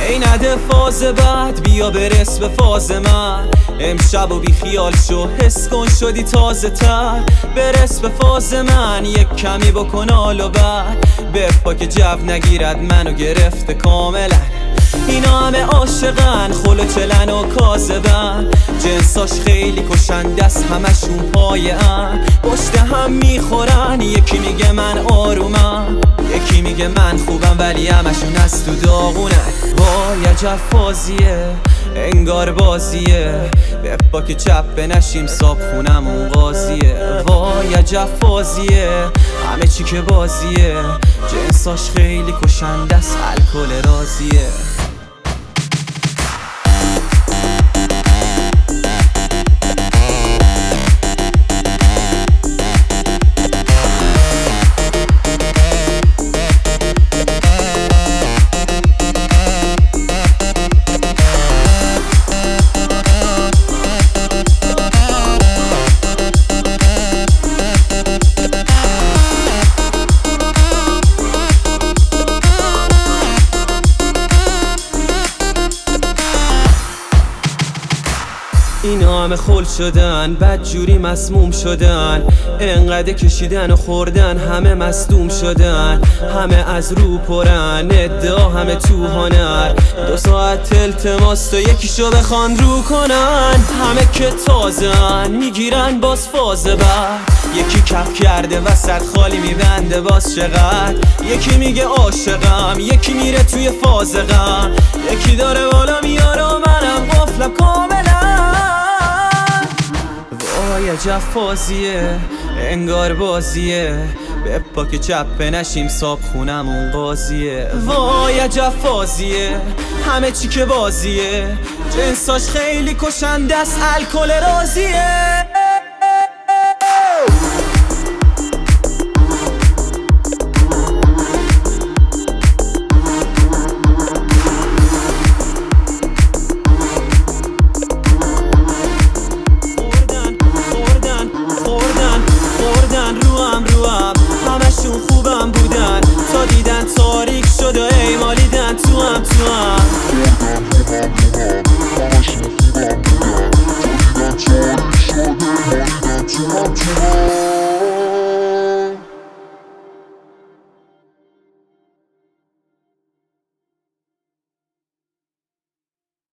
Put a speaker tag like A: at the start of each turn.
A: ای نده فاز بعد بیا برس به فاز من. امشب و بی خیال شو حس کن شدی تازه تر. برس به فاز من یک کمی بکن حال و بعد بپا که جو نگیرد منو گرفته کاملا. اینا همه عاشقن خلو چلن و کاذبن، جنساش خیلی کشنده است همشون پایه ان. پشت هم میخورن، یکی میگه من آرومم، یکی میگه من خوبم، ولی همشون از تو داغونن. وای عجب فازیه انگار بازیه، بپا که چپ نشیم صاحب خونمون قاضیه. وای عجب فازیه همه چی که بازیه، جنساش خیلی کشنده است الکل رازیه. اینا همه خل شدن، بدجوری مسموم شدن، انقدر کشیدن و خوردن همه مصدوم شدن. همه از رو پرن، ادعا همه تو هنر، 2 ساعت التماس تا یکیشو بخوان رو کنن. همه که تازن میگیرن باز فاز بعد، یکی کف کرده وسط خالی میبنده باز چقدر. یکی میگه عاشقم، یکی میره توی فاز غم، یکی داره بالا میاره و منم قفلم کاملا. وای عجب فازیه انگار بازیه، بپا که چپ نشیم صاحب خونمون قاضیه. وای عجب فازیه همه چی که بازیه، جنساش خیلی کشنده است الکل رازیه.